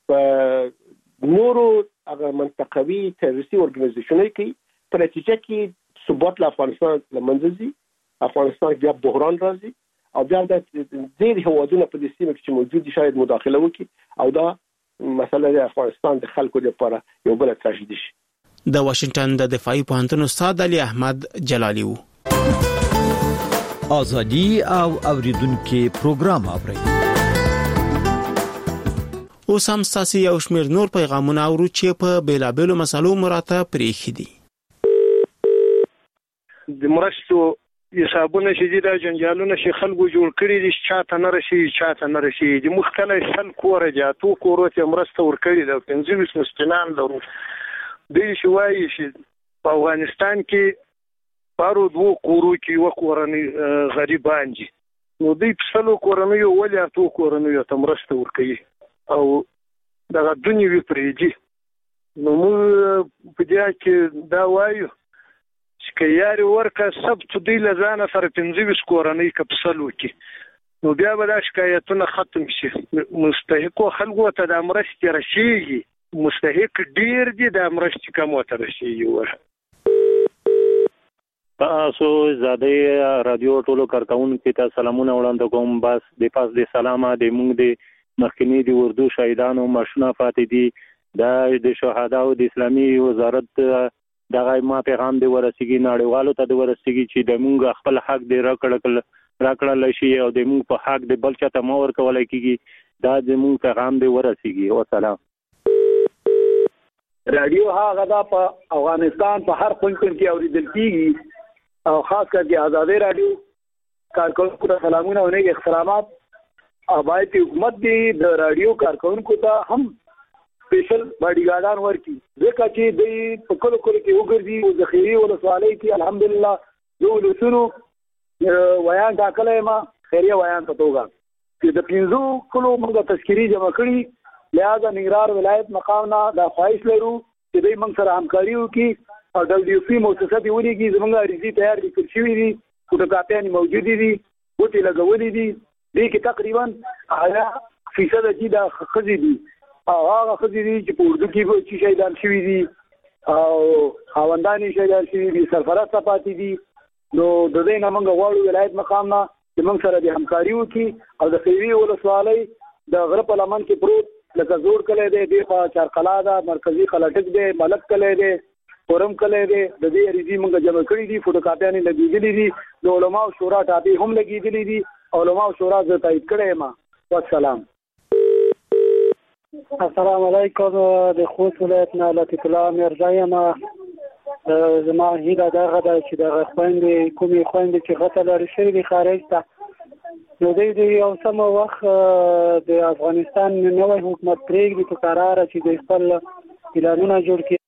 په نورو هغه منطقوي تروریستي اورګنایزیشنونو کې په نتیجه کې ثبات له افغانستان له منځه ځي، افغانستان بیا بحران راځي او بیا د ډېر هیوادونو په دې سیمه کې چې موجود دي شاید مداخله وکړي او دا مسله د افغانستان د خلکو لپاره یو بل تراژیدي شي. د واشنگټن د دفاعي پوهنتون استاد علي احمد جلالي وو. ازادي او اوریدونکو پروګرام اوري. اوس هم ستاسو یو شمېر نور پیغامونه اورو چې په بیلابېلو مسلو مراته پرېښي دي. د مرستو حسابونه چې دي دا جنجالونه چې خلکو جوړ کړي دي چاته نه رسي د مختلف سل کوره جاتو کورو ته مرسته ورکړي دا 15 مسکینان لرو. دوی چې وایي چې په افغانستان کې پارو دوه کورو کې یو کورنۍ غریبان دي، نو دوی په سلو کورنیو ولې اتو کورنیو ته مرسته ورکوي او دغه دنیا وی پرېږدي. نو موږ په دې کې دا وایو چې که یاري ورکه سبت دوی له ځانه سره 15 کورنۍ که په سلو کې، نو بیا به دا شکایتونه ختم شي. مستحقو خلکو ته د مرستې رسېږي، مستحق ډیر دي د مرستې کم ورته رسېږي. تاسو زاده رادیو ټولو کارکونکو ته سلامونه وړاندې کوم. بس د پاس د سلامه د موږ د مخکنی د اردو شهیدانو مشونه فاتې دي د شهداو د اسلامي وزارت دغه ما پیغام دی ورسیږي نړیوالو ته د ورسیږي چې د موږ خپل حق دی راکړل شي او د موږ په حق د بل چاته مور کولای کیږي. دا د موږ پیغام دی ورسیږي. والسلام. رادیو هغه دا په افغانستان په هر کونج کې اوریدل کیږي او خاص کر کې آزادي رادیو کارکونکو ته سلامونه او نیک احترامات. باید حکومت دی د رادیو کارکونکو ته هم سپیشل باډي ګارډان ورکړي ځکه چې دوی په کلو کې وګرځي او ذخیرې ولسوالۍ کې الحمدلله یو لسونو ویان ټاکلی ما خیریه ویان په توګه چې د 15 کلو موږ تذکیري جمع کړي. لہذا ننګرهار ولایت مقام نه دا خواهش لرو چې دوی موږ سره همکاري وکړي او WFP مؤسسه دې ولېږي. زموږ عریضې تیار لیکل شوي دي، فوټوکاپیانې موجودې دي، ګوتې لګولې دي. دې کې تقریبا 80% چې دا ښځې دي او هغه ښځې دي چې په اردو کې چې شهیدان شوي دي او خاوندان یې شهیدان شوي دي، سرپرسته پاتې دي. نو د دې نه موږ غواړو ولایت مقام نه چې موږ سره دې همکاري وکړي او د خیري ولسوالۍ د غره په لمن کې پروت لکه زور کلی دی، دی په چارقلا ده، مرکزي خلاټک دی، ملک کلی دی، فورم کلی دی. د دې عریضې موږ جمع کړي دي، فوټوکاپیانې لګېدلې دي، د علماو شورا ټاپې هم لګېدلې دي. علماو شورا زه تایید کړی یم. والسلام. السلام علیکم. د خوست ولایت نه لطیف الله میرزا یم. زما هیله دغه ده چې دغه خویندې کومې خویندې چې غته لرې شوي دي خارج ته، نو دوی د یو سم وخت د افغانستان نوی حکومت پرېږدي په قراره چې د خپل پلانونه جوړ کړي.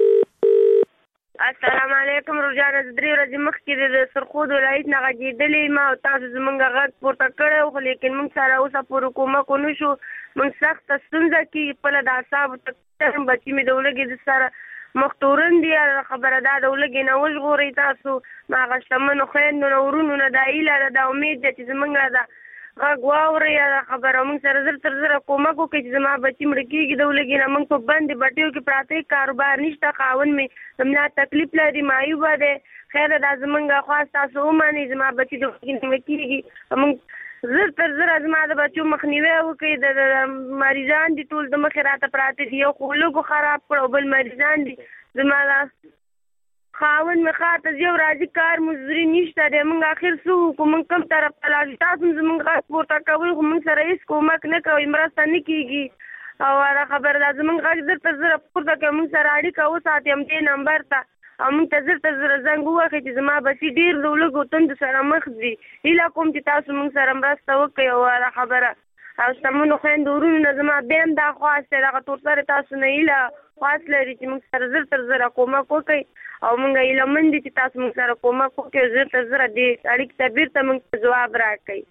السلام علیکم. روزانه د 3 ورځې مخکې د سرخود ولایت نه غږېدلې ما او تاسو زموږ غږ پورته کړی خو لیکن موږ سره اوسه پورې کومک ونه شو. موږ سخته ستونزه کې خپله د اعصابو تکتم بچي مې د ولږې د سره مختورن دي. خبره دا د ولږې نه وژغورئ تاسو ما هغه شتمنو خویندو نه ورونو نه دا هیله ده دا امید ده چې زموږ دا غږ واورئ. دا خبره موږ سره زر تر زره کومک وکړئ چې زما بچي مړه کېږي د ولږې نه. موږ په بندې بټیو کې پراته کاروبار نشته، خاوند مې همدا تکلیف لري، معیوبه دی. خیره دا زموږ خواست تاسو ومنئ زما بچي د ولږې نه مړه کېږي. موږ زر تر زره زما د بچو مخنیوی وکړئ. د مریضان دي ټول د مخې راته پراته دي، یو خو لږو خراب کړ او بل مریضان دي. زما دا خاوند مې خاته یو راځي کار مزدوري نشته دی. موږ اخر څه وکړو؟ موږ کوم طرف ته لاړ شو؟ تاسو هم زموږ غږ پورته کوئ خو موږ سره هېڅ کومک نه کوئ، مرسته نه کېږي. او دا خبره ده زموږ غږ زر تر زره پورته کوئ، موږ سره اړیکه وساتئ همدې نمبر ته او موږ ته زر تر زره زنګ ووهئ چې زما بچي ډېر د ولږو تندو سره مخ دي. هیله کوم چې تاسو موږ سره مرسته وکړئ. او دا خبره او شتمنو خویندو ورونو نه زما بیا هم دا خواست دی، دغه تورسرې تاسو نه هیله خواست لري چې موږ سره زر تر زره کومک وکړئ او موږ هیلهمند دي چې تاسو موږ سره کومک وکړئ او زر تر زره دې اړیکې ته بیرته موږ ته ځواب راکړئ.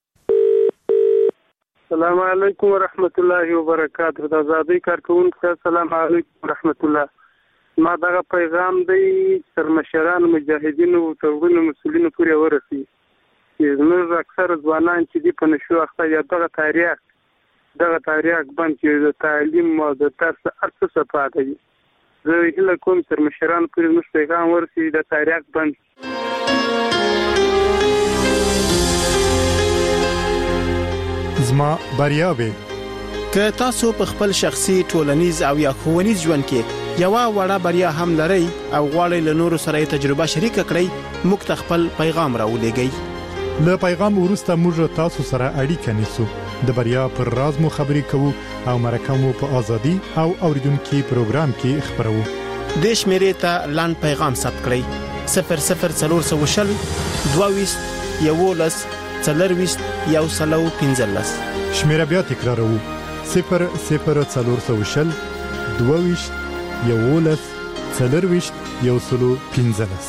السلام علیکم ورحمت الله وبرکاته. د آزادۍ کارکونکو ته السلام علیکم ورحمت الله. ما دغه پیغام دی تر مشرانو مجاهدینو او ترغونو مسؤلینو پورې ورسي چې زموږ اکثر ځوانان چې دي په نشو اخته یا دغه تاریخ دغه تاریخ بند چې د تعلیم او د تاسو ارڅ صفات دي زه هله کوم تر مشران پورې موږ پیغام ورسي د تاریخ بند زما بریاوي که تاسو په خپل شخصي ټولنیز او یا ښوونیز ژوند کې یو وړه بریا هم لرئ او غواړئ له نورو سره تجربه شریک کړئ موږ ته خپل پیغام راولېږئ له پیغام وروسته موږ تاسو سره اړیکه نیسو د بریا پر راز مو خبرې کوو او مرکه مو په ازادي او اوریدونکو پروګرام کې خبرو د شمیرې ته لاند پیغام ثبت کړئ 00420 22 11 40 115 شمیره بیا تکراروو 00420 22 11 40 115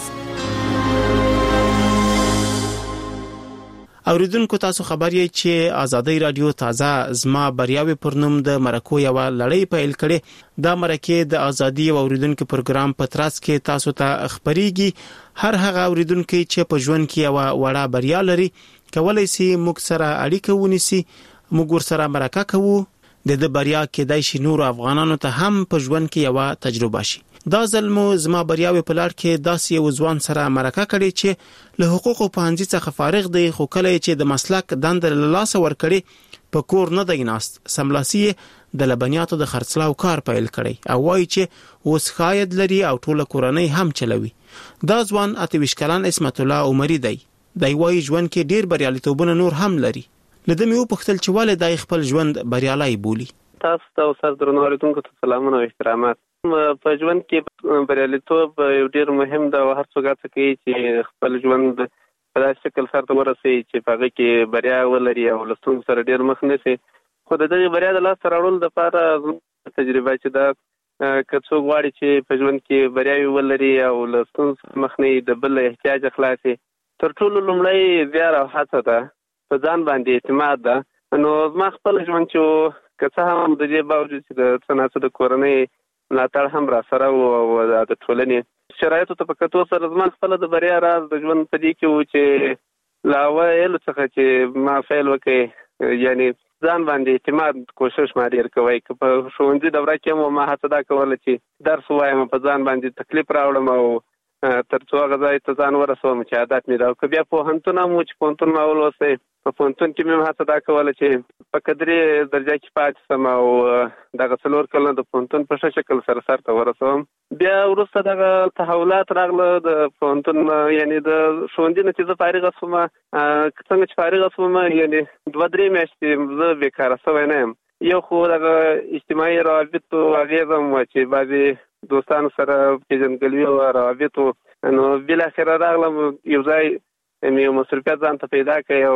اوریدونکو تاسو خبر یې چې آزادۍ رادیو تازه زما بریاوي پر نوم د مرکو یو لړۍ پیل کړي دا مرکه د ازادي او اوریدونکو پروګرام په ترڅ کې تاسو ته خبريږي هر هغه اوریدونکو چې په ژوند کې یو وړه بریا لري کولای شي موږ سره اړیکه ونیسي موږ سره مرکه کوو د بریا کې دای شي نور افغانانو ته هم په ژوند کې یو تجربه شي دا ظلم زما بریاوي په لار کې داسې یو ځوان سره مرکه کړي چې له حقوقو پانځي څخه فارغ دی خو کله چې د مسلک دند له لاس ور کړي په کور نه دی ناست سملاسي د لبنیاتو د خرڅلاو کار پیل کړي او وایي چې اوس خاید لري او ټول کورنۍ هم چلوي دا ځوان 28 کلن اسمت الله عمري دی وایي ژوند کې ډیر بریالیتوبونه نور هم لري لدې مې وپوښتل چې ولې دای خپل ژوند بریالي بولی تاسو ته اوسه درنو اوریدونکو ته سلامونه او احترامات په ژوند کې بریالیتوب یو ډیر مهم دی او هر څوک هڅه کوي چې خپل ژوند په داسې شکل سره ورسوي چې په هغه کې بریا ولري او له ستونزو سره ډیر مخ نه شي خو د دې بریا د لاسته راوړلو لپاره تجربه چې دا که څوک غواړي چې په ژوند کې بریاوي ولري او له ستونزو مخ نه د بل احتیاج خلاصي تر ټولو لومړی زیار او هڅه ده په ځان باندې اعتماد ده نو ما خپل ژوند چې که څه هم د دې باوجود چې د څنګه د کورنۍ ملاتړ هم را سره او د ټولنې شرایطو ته په کتو سره زما خپل د بریا راز د ژوند په دې کې و چې لا ویلو څخه چې ما فعل وکړي یعنی ځان باندې اعتماد کوشش ما ډیر کوي که په ښوونځي دوره کې مو ما هڅه دا کوله چې درس وایم په ځان باندې تکلیف راوړم او تر څو هغه ځای ته ځان ورسوم چې عادت مې دا که بیا پوهنتون هم چې پوهنتون ما ولوستی په پوهنتون کې مې هڅه دا کوله چې په قدري درجه کې پاتې شم او دغه 4 کلونه د پوهنتون په ښه شکل سره سرته ورسوم بیا وروسته دغه تحولات راغله د پوهنتون یعنی د ښوونځي نه چې زه فارغه شوم څنګه چې فارغه شوم یعنی 2-3 میاشتې زه بیکاره شوی نه یم یو خو دغه اجتماعي روابطو اغېزه هم چې بعضې دوستانو سره پیژندګلوي او روابطو نو بالاخره راغلم یو ځای مې مصروفیت ځان ته پیدا کړی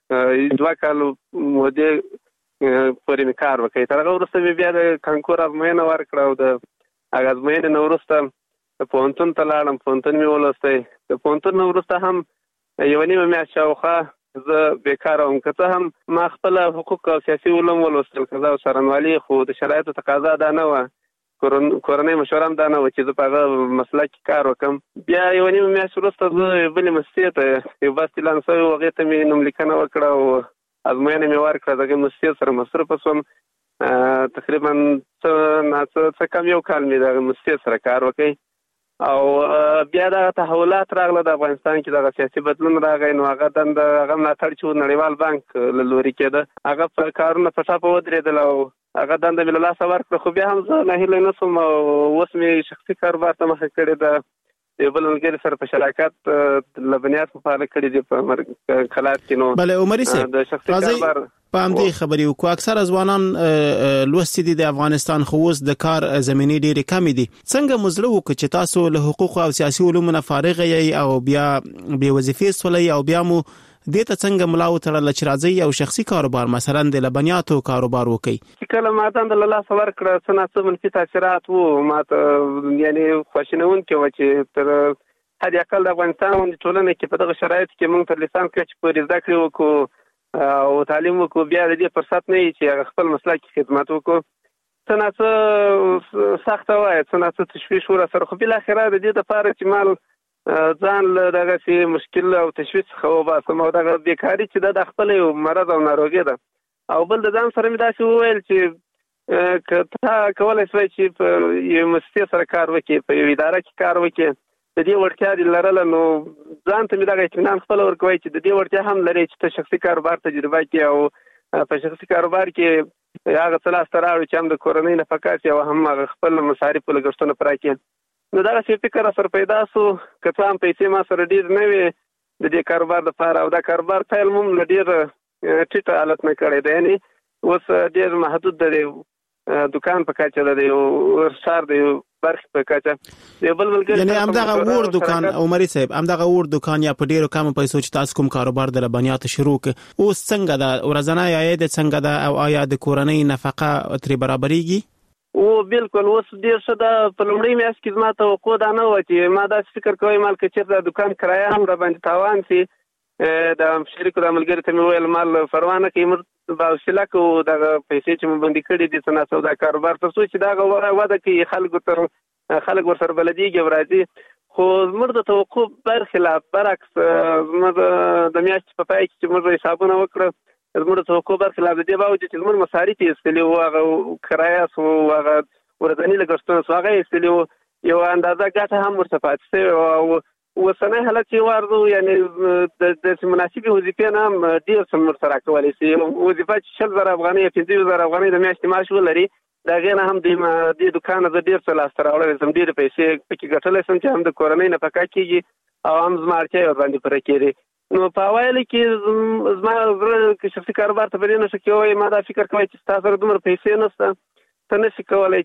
او 2 کال مودې پورې مې کار وکړی تر هغه وروسته مې بیا د کانکور ازموینه ورکړه او د هغه ازموینې نه وروسته پوهنتون ته لاړم پوهنتون مې ولوستی د پوهنتون نه وروسته هم 1.5 میاشت شاوخوا زه بیکاره وم که څه هم ما خپل حقوق او سیاسي علوم ولوستل قضا او څارنوالي خو د شرایطو تقاضا دا نه وه کورنۍ مشوره هم دا نه وه چې زه په هغه مسله کې کار وکړم بیا 1.5 میاشت وروسته زه بلې مؤسسې ته یو بس اعلان شوی و هغې ته مې نوملیکنه وکړه او ازموینه مې ورکړه د هغې مؤسسې سره مصروفه شوم تقریبا څه کم 1 کال مې د هغې مؤسسې سره کار وکړی او بیا دغه تحولات راغله د افغانستان کې دغه سیاسي بدلون راغی نو هغه دنده هغه ملاتړ چې نړیوال بانک له لوري کېده هغه په کارونه په ټاپه ودرېدل او هغه دنده مې له لاسه ورکړه خو بیا هم زه ناهیلی نه شوم او اوس مې شخصي کاروبار ته مخه کړې ده یو بل ملګري سره په شراکت لبنیات مفاعله کړي دي په خلات کې نو بله عمري صاحب د شخصي کاروبار په همدې خبرې وکړو اکثره ځوانان لوستي دي د افغانستان خو اوس د کار زمینې ډېرې کمې دي څنګه مو زړه وکړ چې تاسو له حقوقو او سیاسي علومو نه فارغ یې او بیا بې وظیفې شولئ او بیا مو دې ته څنګه ملا وتړله چې راځئ او شخصي کاروبار مثلا د لبنیاتو کاروبار وکړئ چې کله ما دنده له لاسه ورکړه څه ناڅه منفي تاثیرات وو ما ته یعنې خواشینونکې وه چې تر حد اقل د افغانستان غوندې ټولنه کې په دغه شرایطو کې موږ تر لیسانس کچې پورې زده کړې وکړو او تعلیم وکړو بیا د دې فرصت نه وي چې هغه خپل مسلک کې خدمت وکړو څه ناڅه سخته وایه څه ناڅه تشویش ورسره خو بالاخره د دې دپاره چې مال ځان له دغسې مشکل او تشویش څخه وباسم او دغه بیکاري چې دا د خپله یو مرض او ناروغي ده او بل د ځان سره مې داسې وویل چې که تا کولی شوی چې په یو مؤسسې سره کار وکړې په یو اداره کې کار وکړې د دې وړتیا دې لرله نو ځان ته مې دغه اطمینان خپله ورکوی چې د دې وړتیا هم لرې چې ته شخصي کاروبار تجربه کړې او په شخصي کاروبار کې هغه څه لاسته راوړي چې هم د کورنۍ نفقات او هم هغه خپل مصارفو لګښتونه پوره کړي نو دغسې فکر سره پیدا شو که څه هم پیسې ما سره ډېر نه وې د دې کاروبار لپاره او دا کاروبار پیل مو له ډېر ټیټ حالت نه کړی دی یعنې اوس ډېر محدود دی دکان په کچه ده د ورسار د برخې په کچه د بل یعنی همدغه ور دکان عمري صاحب همدغه ور دکان یا په ډیرو کم پیسو چې تاسو کوم کاروبار د لبنیات شروع ک اوس څنګه ده ورځنی عاید څنګه ده او آیا د کورنۍ نفقه تر برابرېږي او بالکل اوس ډیر څه ده په لومړۍ میاشت کې زما توقع دا نه و چې ما دا فکر کوم مال کې چې د دکان کرایه هم را باندې تاوان سي د شریکو د ملګری ته مې ویل مال پروانه کې باوسیله کو د پیسې چې مې باندې کړې دي څنګه سودا کاروبار تر څو چې دا وده کې خلک ورسره بلدیږي ورځي خو زموږ د توقع برخلاف برعکس زموږ د میاشتې په پای کې چې موږ حسابونه وکړه زموږ د توقع برخلاف د دې باوجود چې زموږ مصارف یې ایستلي وو هغه کرایه سو هغه ورځني لګښتونه سو هغه ایستلي وو یو اندازه ګټه هم ورته پاتې شوې او اوسنی حالت چې وارد یعنې د مناسبې وظیفې نه هم ډېر څه ورسره کولی شي وظیفه چې 100,000 افغانۍ یا 15,000 افغانۍ د میاشتې معاش ولري د هغې نه هم دې دوکانه زه ډېر څه لاسته راوړلی شم ډېرې پیسې پکې ګټلی شم چې هم د کورنۍ نفقه کېږي او هم زما اړتیاوې ورباندې پوره کېږي نو په اوایلو کې زما زړه که شخصي کاروبار ته په دې نښه کې ووایي ما دا فکر کوی چې ستا سره دومره پیسې نشته ته نشي کولی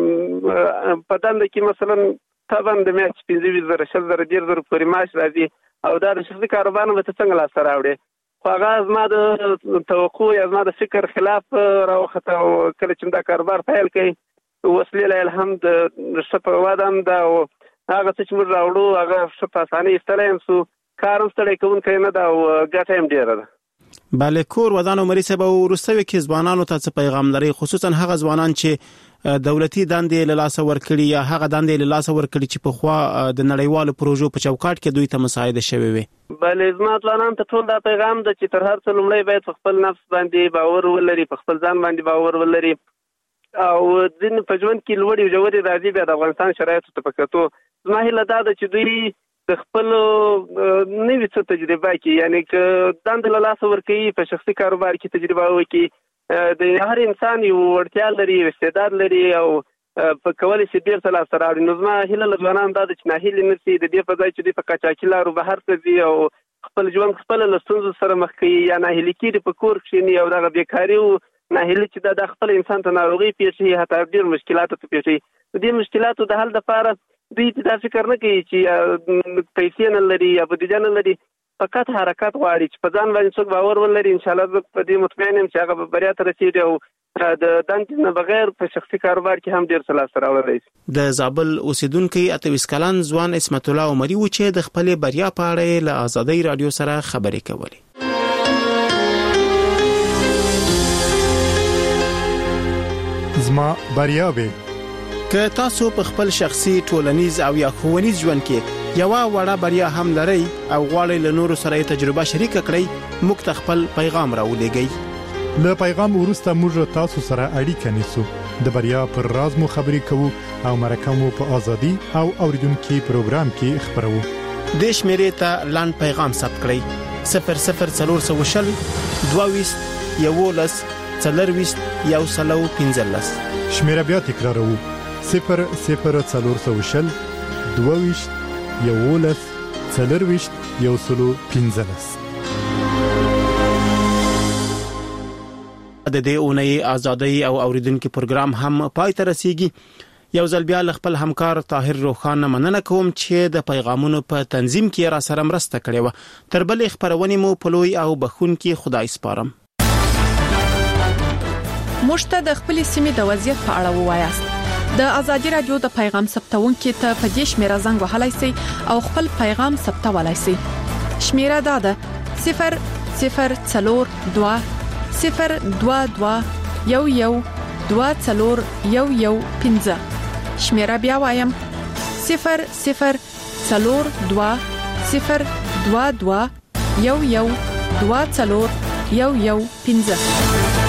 چې په دنده کې مثلا طبعا د میاشتې 15,000 100,000 1,000 پورې معاش راځي او دا د شخصي کاروبار نه به ته څنګه لاسته راوړې خو هغه زما د توقع یا زما د فکر خلاف راوخته او کله چې دا کاروبار پیل کوي اوس لله الحمد ښه په واده هم ده او هغه څه چې موږ راوړو هغه ښه په اسانۍ ایستلی یم سو کار هم ستړی کوونکی نه ده او ګټه هم ډېره ده بله کور ودان عمري صاحب وروستیو کې ځوانانو ته څه پیغام لري خصوصا هغه ځوانان چې دولتي دندې له لاسه ورکړي یا هغه دندې له لاسه ورکړي چې په خوا د نړیوالو پروژو په چوکاټ کې دوی ته مساعده شوي وي بله زما ځوانانو ته ټول دا پیغام ده چې تر هر څه لومړی باید په خپل نفس باندې باور ولري په خپل ځان باندې باور ولري او ځینې په ژوند کې لوړې ژورې راځي بیا د افغانستان شرایطو ته په کتو زما هیله دا ده چې دوی د خپل نوي څه تجربه کوي یعنی که دندې له لاسه ورکوي په شخصي کاروبار کې تجربه وکړي د هر انسان یو وړتیا لري یو استعداد لري او په کولی شي ډېر څه لاسته راوړي نو زما هیله له ځوانانو دا ده چې ناهیلې نه شي د دې په ځای چې دوی په قاچاقي لارو بهر ته ځي او خپل ژوند خپله له ستونزو سره مخ کوي یا ناهیلي کېږي په کور کښېني او دغه بېکاري او ناهیلي چې دا خپل انسان ته ناروغي پېښوي حتی ډېر مشکلاتو ته پېښوي د دې مشکلاتو د حل لپاره دوی دا فکر نه کوي چې پیسې نه لري یا بودیجه نه لري فقط حرکت غواړي چې په ځان باندې څوک باور ولري انشاءالله زه په دې مطمئن یم چې هغه به بریا ته رسېږي او د دندې نه بغیر په شخصي کاروبار کې هم ډېر څه لاسته راوړلی شي د زابل اوسیدونکی 28 کلن ځوان اسمت الله عمري و چې د خپلې بریا په اړه له آزادۍ راډیو سره خبرې کولې زما بریاوې که تاسو په خپل شخصي ټولنیز او یا ښوونیز ژوند کې یو وړه بریا هم لرئ او غواړئ له نورو سره تجربه شریک کړئ موږ ته خپل پیغام راولېږئ له پیغام وروسته موږ تاسو سره اړیکه نیسو د بریا پر راز مو خبرې کوو او مرکه مو په ازادي او اوریدونکو پروګرام کې خبرو د شمیرې ته لاند پیغام ثبت کړئ 00420 22 11 40 115 شمیره بیا تکرارو 00420 22 11 40 115 د دې اونۍ آزادۍ او اوریدونکو پروګرام هم پای ته رسیږي یو ځل بیا خپل همکار طاهر روخان مننه کوم چې د پیغامونو په تنظیم کې را سره مرسته کړې و تر بلې خبرونه مو په لوی او بخونکي خدای سپارم مشته د خپل سیمې د وضعیت په اړه ووایاست د ازادي رادیو د پیغام ثبتونکو ته په دې شمیره زنګ وهلای شئ او خپل پیغام ثبتولای شئ شمیره دا ده 00422 022 11 24015 شمیره بیا وایم 00422 022 11 24015